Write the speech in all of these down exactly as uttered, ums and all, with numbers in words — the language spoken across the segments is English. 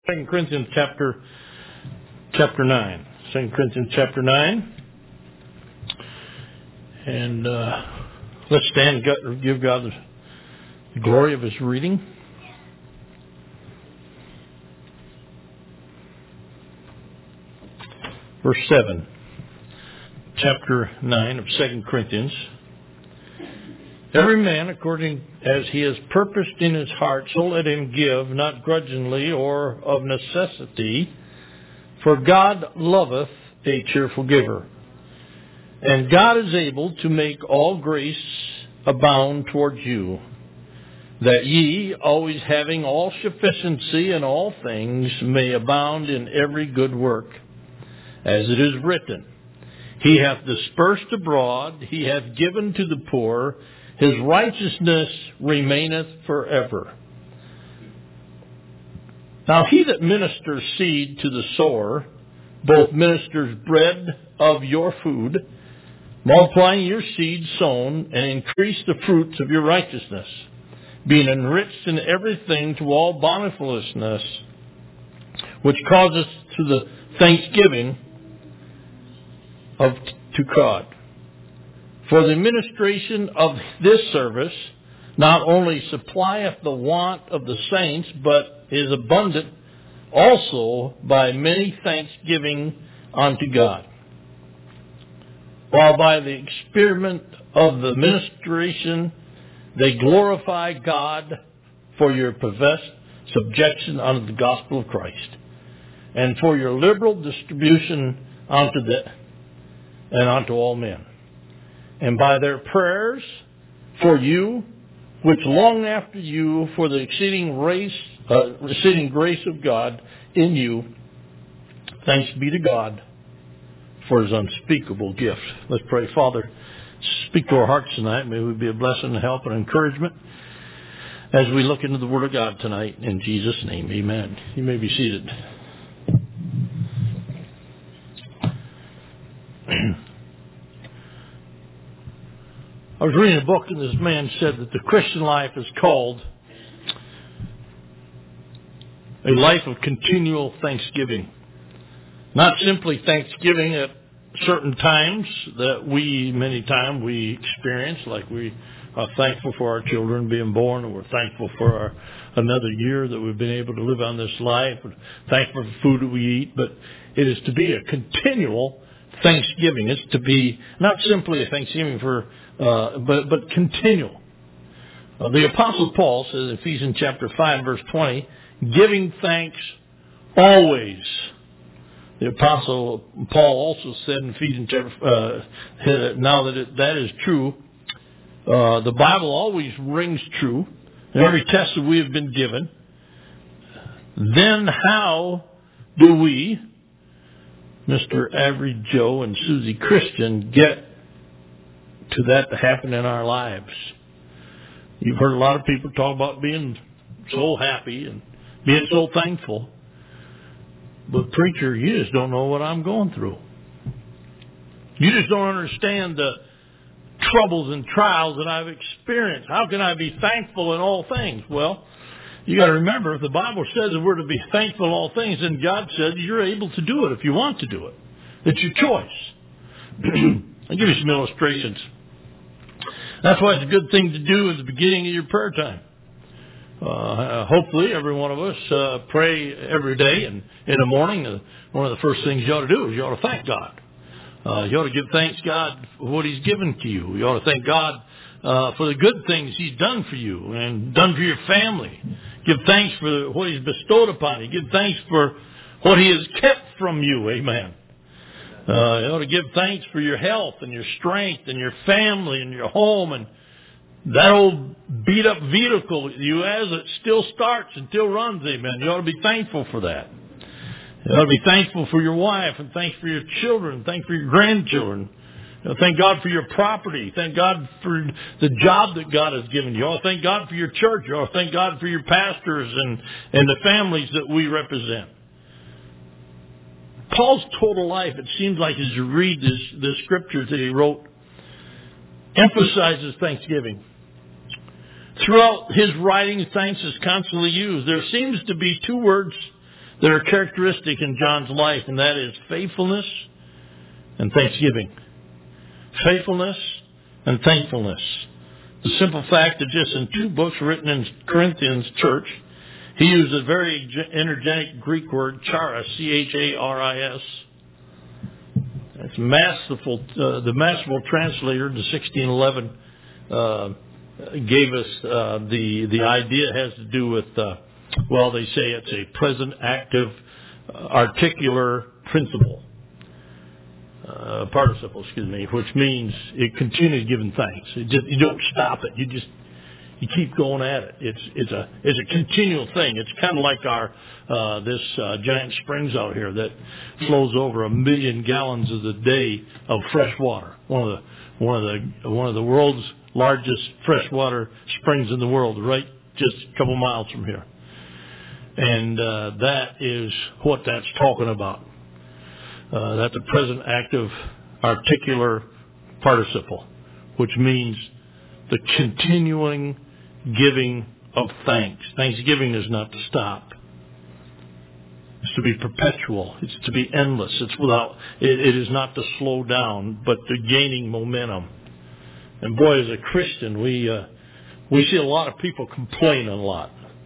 Second Corinthians chapter chapter nine. Second Corinthians chapter nine. And uh, let's stand and give God the glory of His reading. Verse seven. Chapter nine of Second Corinthians. Every man according as he has purposed in his heart, so let him give, not grudgingly or of necessity, for God loveth a cheerful giver. And God is able to make all grace abound towards you, that ye, always having all sufficiency in all things, may abound in every good work. As it is written, He hath dispersed abroad, He hath given to the poor, His righteousness remaineth forever. Now he that ministers seed to the sower, both ministers bread of your food, multiplying your seed sown, and increase the fruits of your righteousness, being enriched in everything to all bountifulness, which causeth to the thanksgiving of to God. For the administration of this service not only supplieth the want of the saints, but is abundant also by many thanksgiving unto God. While by the experiment of the ministration they glorify God for your professed subjection unto the gospel of Christ, and for your liberal distribution unto the and unto all men. And by their prayers for you, which long after you for the exceeding grace, uh, exceeding grace of God in you, thanks be to God for His unspeakable gift. Let's pray. Father, speak to our hearts tonight. May we be a blessing, help, and encouragement as we look into the Word of God tonight. In Jesus' name, amen. You may be seated. I was reading a book, and this man said that the Christian life is called a life of continual thanksgiving. Not simply thanksgiving at certain times that we, many times, we experience, like we are thankful for our children being born, or we're thankful for our, another year that we've been able to live on this life, or thankful for the food that we eat, but it is to be a continual thanksgiving. It's to be not simply a thanksgiving for Uh, but but continual. Uh, the Apostle Paul says in Ephesians chapter five, verse twenty, giving thanks always. The Apostle Paul also said in Ephesians chapter, uh, now that it, that is true, uh, the Bible always rings true in every test that we have been given. Then how do we, Mister Average Joe and Susie Christian, get to that to happen in our lives? You've heard a lot of people talk about being so happy and being so thankful. But preacher, you just don't know what I'm going through. You just don't understand the troubles and trials that I've experienced. How can I be thankful in all things? Well, you got to remember, if the Bible says that we're to be thankful in all things, then God said you're able to do it if you want to do it. It's your choice. I'll give you some illustrations. That's why it's a good thing to do at the beginning of your prayer time. Uh, hopefully, every one of us uh, pray every day, and in the morning, uh, one of the first things you ought to do is you ought to thank God. Uh, you ought to give thanks to God for what He's given to you. You ought to thank God uh, for the good things He's done for you and done for your family. Give thanks for what He's bestowed upon you. Give thanks for what He has kept from you. Amen. Uh, you ought to give thanks for your health and your strength and your family and your home and that old beat up vehicle you has that still starts and still runs. Amen. You ought to be thankful for that. You ought to be thankful for your wife and thanks for your children. Thank for your grandchildren. You know, thank God for your property. Thank God for the job that God has given you. You ought to thank God for your church. You ought to thank God for your pastors and, and the families that we represent. Paul's total life, it seems like as you read this, the scriptures that he wrote, emphasizes thanksgiving. Throughout his writing, thanks is constantly used. There seems to be two words that are characteristic in John's life, and that is faithfulness and thanksgiving. Faithfulness and thankfulness. The simple fact that just in two books written in Corinthians church, he used a very energetic Greek word, charis, C H A R I S. It's masterful. Uh, the masterful translator, the sixteen eleven, uh, gave us uh, the the idea has to do with, uh, well, they say it's a present active uh, articular principle. Uh, participle, excuse me, which means it continues giving thanks. It just, you don't stop it. You just you keep going at it. It's it's a it's a continual thing. It's kind of like our uh, this uh, giant springs out here that flows over a million gallons of the day of fresh water. One of the one of the one of the world's largest freshwater springs in the world, right just a couple miles from here. And uh, that is what that's talking about. Uh, that's a present active articular participle, which means the continuing giving of thanks. Thanksgiving is not to stop. It's to be perpetual. It's to be endless. It's without. It, it is not to slow down, but to gaining momentum. And boy, as a Christian, we uh, we see a lot of people complain a lot.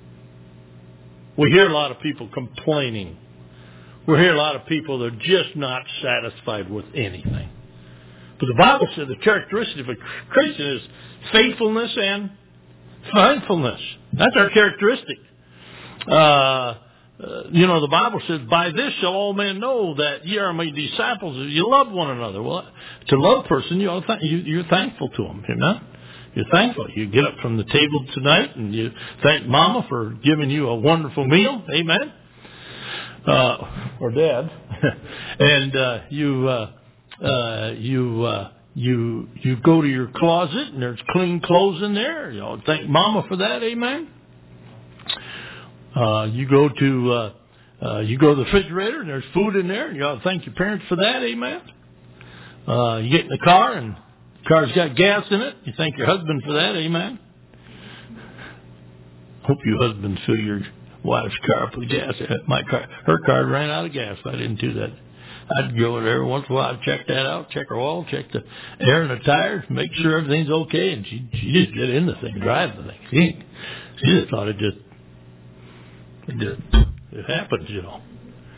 We hear a lot of people complaining. We hear a lot of people that are just not satisfied with anything. But the Bible says the characteristic of a Christian is faithfulness and thankfulness. That's our characteristic. Uh, uh, you know, the Bible says, by this shall all men know that ye are my disciples if you love one another. Well, to love a person, you ought to th- you, you're thankful to them. You're not? You're thankful. You get up from the table tonight and you thank Mama for giving you a wonderful meal. Amen. Uh, or Dad, and uh, you uh, uh, you uh, you you go to your closet and there's clean clothes in there. You know, thank Mama for that, amen. Uh, you go to uh, uh, you go to the refrigerator and there's food in there, and you ought to thank your parents for that, amen. Uh, you get in the car and the car's got gas in it. You thank your husband for that, amen. Hope you husbands fill your wife's car up with gas. My car, her car ran out of gas. I didn't do that. I'd go there once in a while, I'd check that out, check her oil, check the air in the tires, make sure everything's okay, and she she just get in the thing, drive the thing. She, she just thought it just it just it happens, you know.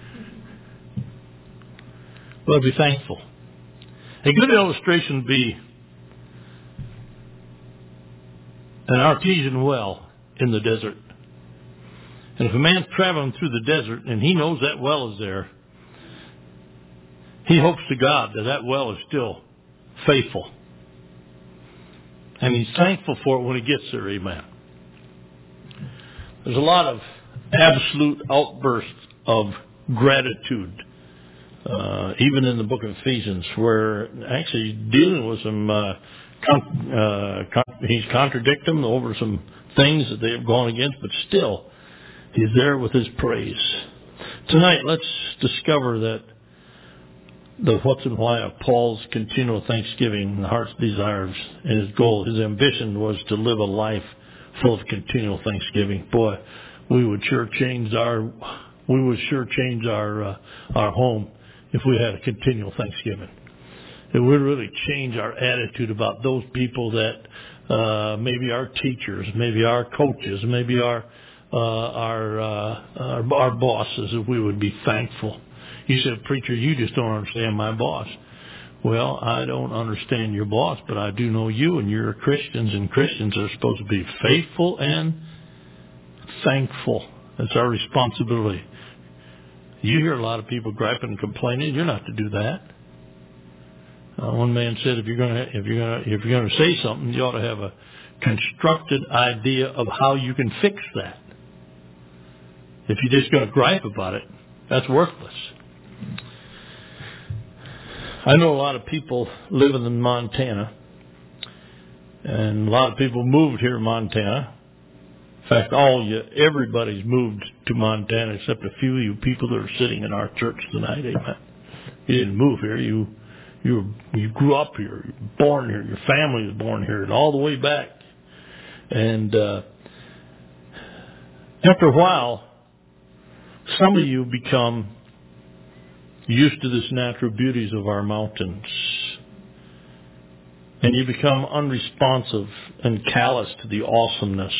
But be thankful. A good illustration would be an artesian well in the desert. And if a man's traveling through the desert and he knows that well is there, he hopes to God that that well is still faithful. And he's thankful for it when he gets there, amen. There's a lot of absolute outbursts of gratitude, uh, even in the book of Ephesians, where actually he's dealing with some, uh, con- uh, con- he's contradicting them over some things that they have gone against, but still, he's there with his praise. Tonight, let's discover that the what's and why of Paul's continual thanksgiving, the heart's desires, and his goal, his ambition was to live a life full of continual thanksgiving. Boy, we would sure change our, we would sure change our uh, our home if we had a continual thanksgiving. It would really change our attitude about those people that uh, maybe our teachers, maybe our coaches, maybe our Uh, our, uh, our our bosses, if we would be thankful. You said, preacher, you just don't understand my boss. Well, I don't understand your boss, but I do know you, and you're Christians, and Christians are supposed to be faithful and thankful. That's our responsibility. You hear a lot of people griping and complaining. You're not to do that. Uh, one man said, if you're going to if you're going to if you're going to say something, you ought to have a constructed idea of how you can fix that. If you're just going to gripe about it, that's worthless. I know a lot of people living in Montana, and a lot of people moved here in Montana. In fact, all you, everybody's moved to Montana except a few of you people that are sitting in our church tonight. Amen. You didn't move here. You you you grew up here. You were born here. Your family was born here, and all the way back. And uh, after a while, Some of you become used to this natural beauties of our mountains. And you become unresponsive and callous to the awesomeness.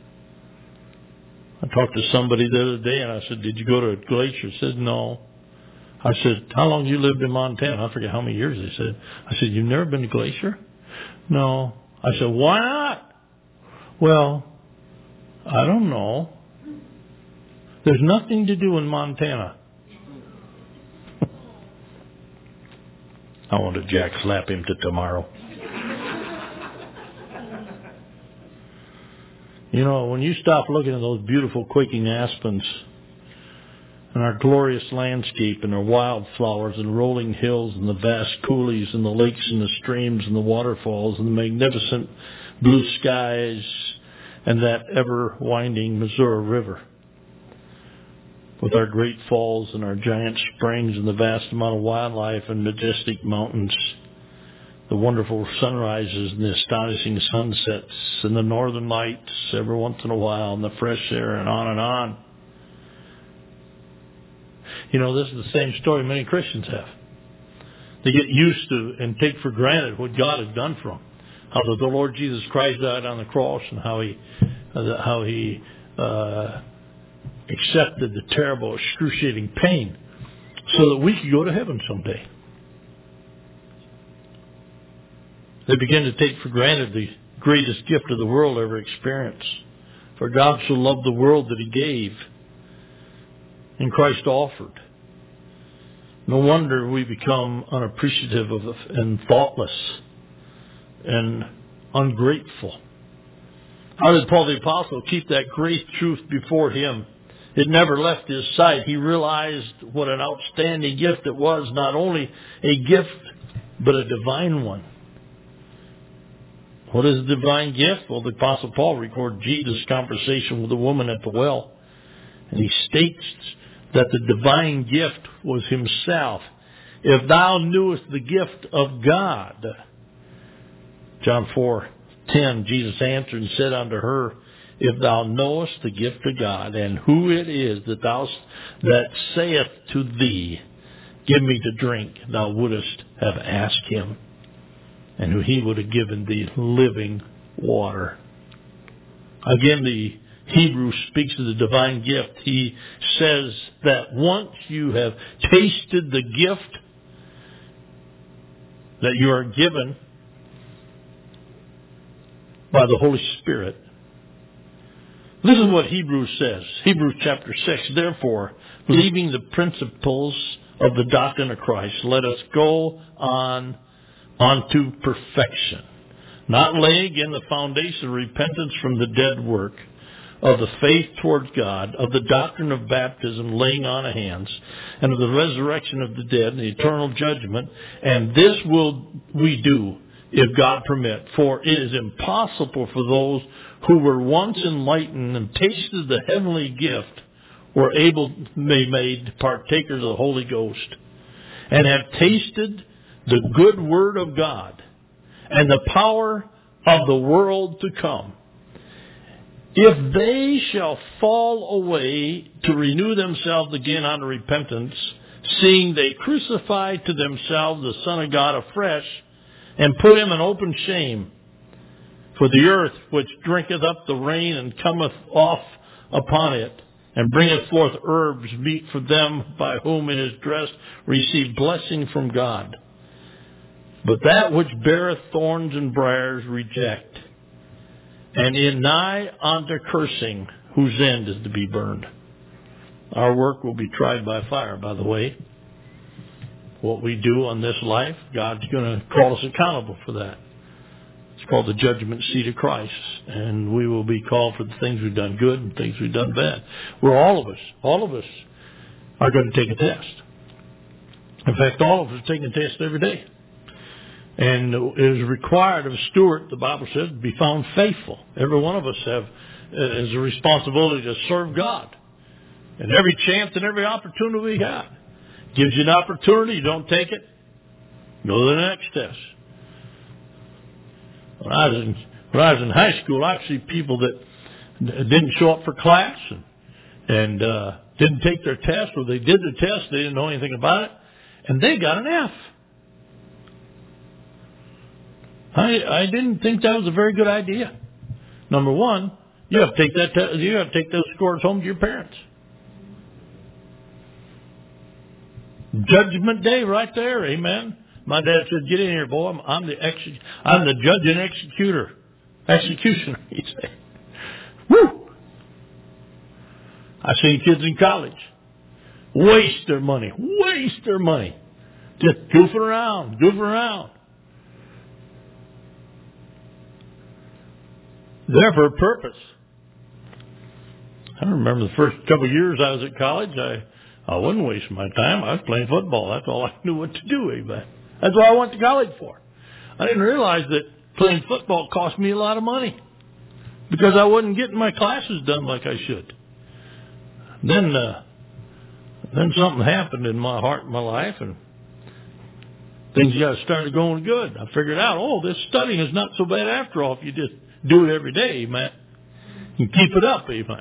I talked to somebody the other day and I said, did you go to a glacier? He said, no. I said, how long have you lived in Montana? I forget how many years they said. I said, you've never been to Glacier? No. I said, why not? Well, I don't know. There's nothing to do in Montana. I want to jack slap him to tomorrow. You know, when you stop looking at those beautiful quaking aspens and our glorious landscape and our wildflowers and rolling hills and the vast coulees and the lakes and the streams and the waterfalls and the magnificent blue skies and that ever-winding Missouri River with our great falls and our giant springs and the vast amount of wildlife and majestic mountains, the wonderful sunrises and the astonishing sunsets and the northern lights every once in a while and the fresh air and on and on. You know, this is the same story many Christians have. They get used to and take for granted what God has done for them. How the Lord Jesus Christ died on the cross and how he, uh, how he uh, accepted the terrible, excruciating pain so that we could go to heaven someday. They begin to take for granted the greatest gift of the world ever experienced. For God so loved the world that he gave, and Christ offered. No wonder we become unappreciative of and thoughtless and ungrateful. How did Paul the Apostle keep that great truth before him? It never left his sight. He realized what an outstanding gift it was, not only a gift, but a divine one. What is a divine gift? Well, the Apostle Paul recorded Jesus' conversation with the woman at the well. And he states that the divine gift was himself. If thou knewest the gift of God. John four ten, Jesus answered and said unto her, if thou knowest the gift of God, and who it is that thou that saith to thee, give me to drink, thou wouldest have asked him, and he would have given thee living water. Again, the Hebrew speaks of the divine gift. He says that once you have tasted the gift that you are given by the Holy Spirit. This is what Hebrews says. Hebrews chapter six. Therefore, leaving the principles of the doctrine of Christ, let us go on unto perfection, not laying again the foundation of repentance from the dead work, of the faith toward God, of the doctrine of baptism, laying on of hands, and of the resurrection of the dead, and the eternal judgment. And this will we do, if God permit. For it is impossible for those who were once enlightened and tasted the heavenly gift, were able to be made partakers of the Holy Ghost, and have tasted the good word of God, and the power of the world to come. If they shall fall away to renew themselves again unto repentance, seeing they crucify to themselves the Son of God afresh, and put him in open shame, for the earth which drinketh up the rain and cometh off upon it, and bringeth forth herbs meet for them by whom it is dressed, receive blessing from God. But that which beareth thorns and briars reject, and in nigh unto cursing, whose end is to be burned. Our work will be tried by fire, by the way. What we do on this life, God's going to call us accountable for that. It's called the judgment seat of Christ. And we will be called for the things we've done good and things we've done bad. We're all of us, all of us are going to take a test. In fact, all of us are taking a test every day. And it is required of a steward, the Bible says, to be found faithful. Every one of us have is a responsibility to serve God. And every chance and every opportunity we got. Gives you an opportunity, you don't take it, go to the next test. When I was in, when I was in high school, I'd see people that didn't show up for class, and, and uh, didn't take their test, or they did the test, they didn't know anything about it, and they got an F. I, I didn't think that was a very good idea. Number one, you have to take that te- you have to take those scores home to your parents. Judgment Day, right there, amen. My dad said, "Get in here, boy. I'm, I'm the ex- I'm the judge and executor, executioner." He said, "Woo!" I seen kids in college waste their money, waste their money, just goofing around, goofing around. There for a purpose. I remember the first couple of years I was at college, I, I wasn't wasting my time. I was playing football. That's all I knew what to do. Amen. That's what I went to college for. I didn't realize that playing football cost me a lot of money because I wasn't getting my classes done like I should. Then, uh, then something happened in my heart and my life, and things got started going good. I figured out, oh, this studying is not so bad after all if you just do it every day, amen. You keep it up, amen.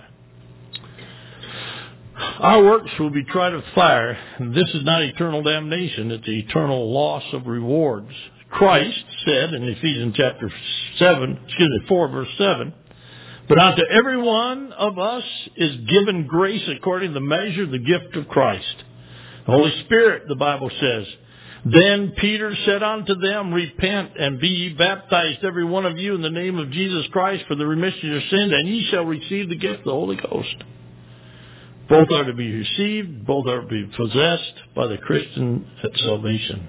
Our works will be tried with fire, and this is not eternal damnation, it's eternal loss of rewards. Christ said in Ephesians chapter seven, excuse me, four, verse seven, "But unto every one of us is given grace according to the measure of the gift of Christ." The Holy Spirit, the Bible says. "Then Peter said unto them, Repent and be ye baptized, every one of you, in the name of Jesus Christ for the remission of your sins, and ye shall receive the gift of the Holy Ghost." Both are to be received, both are to be possessed by the Christian at salvation.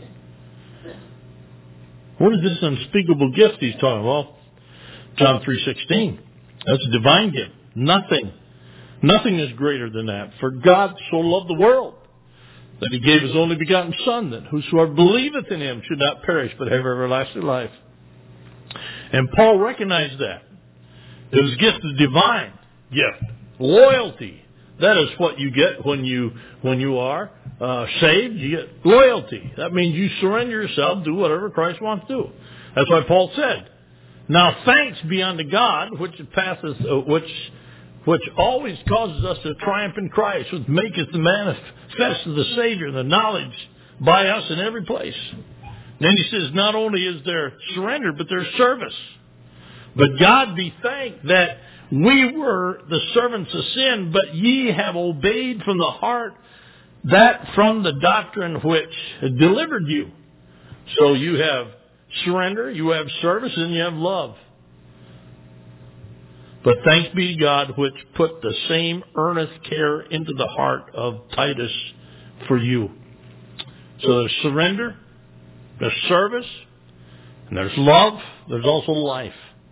What is this unspeakable gift he's talking about? John three sixteen. That's a divine gift. Nothing, nothing is greater than that. "For God so loved the world, that he gave his only begotten Son, that whosoever believeth in him should not perish, but have everlasting life." And Paul recognized that. It was a gift of divine gift. Loyalty. That is what you get when you when you are uh, saved. You get loyalty. That means you surrender yourself, do whatever Christ wants to do. That's why Paul said, "Now thanks be unto God, which passeth, uh, which which always causes us to triumph in Christ, which maketh the manifest of the Savior, the knowledge by us in every place." Then he says, not only is there surrender, but there's service. "But God be thanked that we were the servants of sin, but ye have obeyed from the heart that from the doctrine which delivered you." So you have surrender, you have service, and you have love. "But thanks be to God, which put the same earnest care into the heart of Titus for you." So there's surrender, there's service, and there's love, there's also life.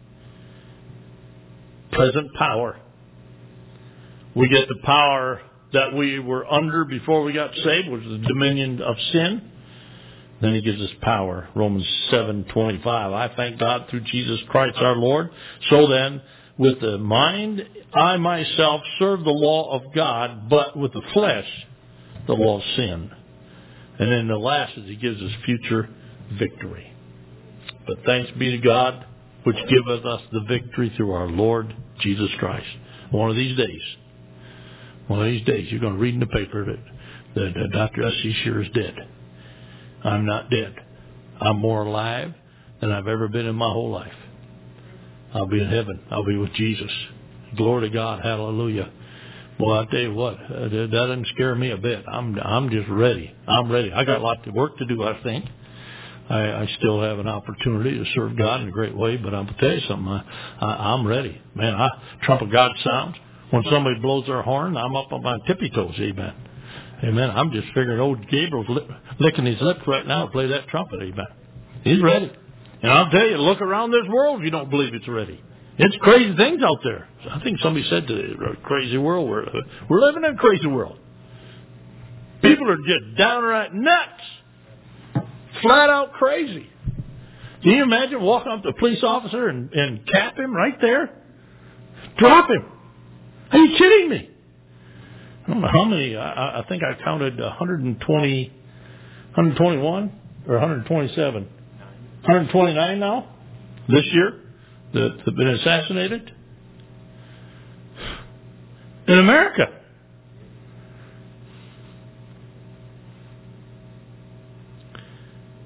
Present power. We get the power that we were under before we got saved, which was the dominion of sin. Then he gives us power. Romans seven twenty-five. "I thank God through Jesus Christ our Lord. So then, with the mind, I myself serve the law of God, but with the flesh, the law of sin." And then the last is he gives us future victory. "But thanks be to God, which giveth us the victory through our Lord Jesus Christ." One of these days, one of these days, you're going to read in the paper that, that uh, Doctor S C Shearer is dead. I'm not dead. I'm more alive than I've ever been in my whole life. I'll be in heaven. I'll be with Jesus. Glory to God. Hallelujah. Well, I tell you what, uh, that doesn't scare me a bit. I'm I'm just ready. I'm ready. I got a lot of work to do, I think. I, I still have an opportunity to serve God in a great way, but I'm going to tell you something. I, I, I'm ready. Man, I, trump of God sounds. When somebody blows their horn, I'm up on my tippy toes. Amen. Amen. I'm just figuring old Gabriel's lip, licking his lips right now to play that trumpet. Amen. He's ready. And I'll tell you, look around this world if you don't believe it's ready. It's crazy things out there. I think somebody said to the crazy world, we're, we're living in a crazy world. People are just downright nuts. Flat out crazy. Can you imagine walking up to a police officer and, and cap him right there? Drop him. Are you kidding me? I don't know how many. I, I think I counted one hundred twenty, one hundred twenty-one or one hundred twenty-seven. one hundred twenty-nine now this year that have been assassinated in America.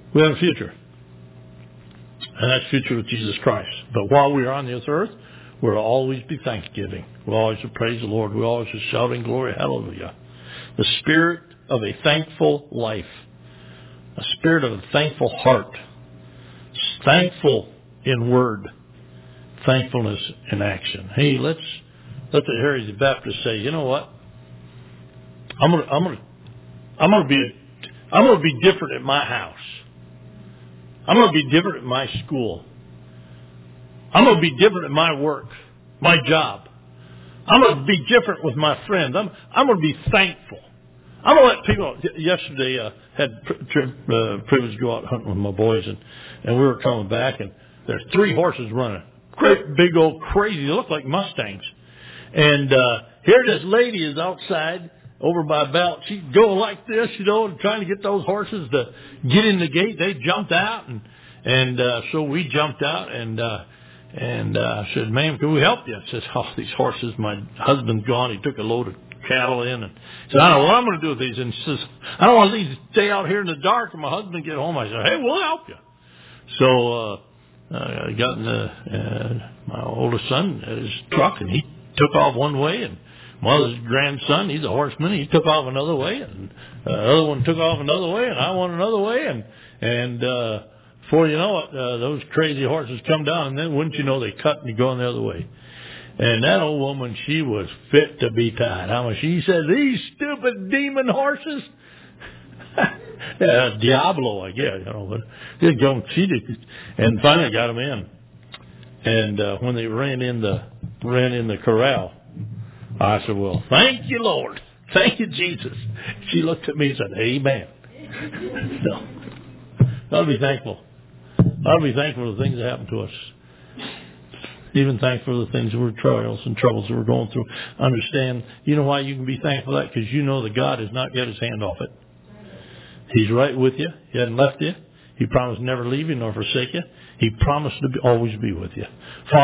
We have a future. And that's future with Jesus Christ. But while we are on this earth, we'll always be thanksgiving. We'll always praise the Lord. We'll always be shouting glory, hallelujah. The spirit of a thankful life. A spirit of a thankful heart. Thankful in word. Thankfulness in action. Hey, let's let the Harry the Baptist say, you know what? I'm gonna I'm gonna I'm gonna be I'm gonna be different at my house. I'm gonna be different at my school. I'm gonna be different at my work, my job. I'm gonna be different with my friends. I'm I'm gonna be thankful. I'm gonna let people. Yesterday, uh, had pri- uh, privilege to go out hunting with my boys, and and we were coming back, and there's three horses running, great big old crazy. They look like Mustangs, and uh, here this lady is outside over by Belt. She's going like this, you know, and trying to get those horses to get in the gate. They jumped out, and and uh, so we jumped out, and uh, and uh, I said, "Ma'am, can we help you?" I says, "Oh, these horses. My husband's gone. He took a load of cattle in, and said, I don't know what I'm going to do with these." And she says, "I don't want these to stay out here in the dark and my husband get home." I said, "Hey, we'll help you." So uh, I got in the, uh, my oldest son at his truck, and he took off one way, and my other grandson, he's a horseman, he took off another way, and uh, the other one took off another way, and I went another way, and and uh, before you know it, uh, those crazy horses come down, and then wouldn't you know, they cut and go the other way. And that old woman, she was fit to be tied. I mean, she said, "These stupid demon horses." uh, Diablo, I guess, you know, but they go, she did, and finally got them in. And uh, when they ran in the ran in the corral, I said, "Well, thank you, Lord. Thank you, Jesus." She looked at me and said, "Amen." So, I'll be thankful. I'll be thankful for the things that happen to us. Even thankful for the things that we're trials and troubles that we're going through. Understand, you know why you can be thankful for that? Because you know that God has not got his hand off it. He's right with you. He hasn't left you. He promised never leave you nor forsake you. He promised to be, always be with you.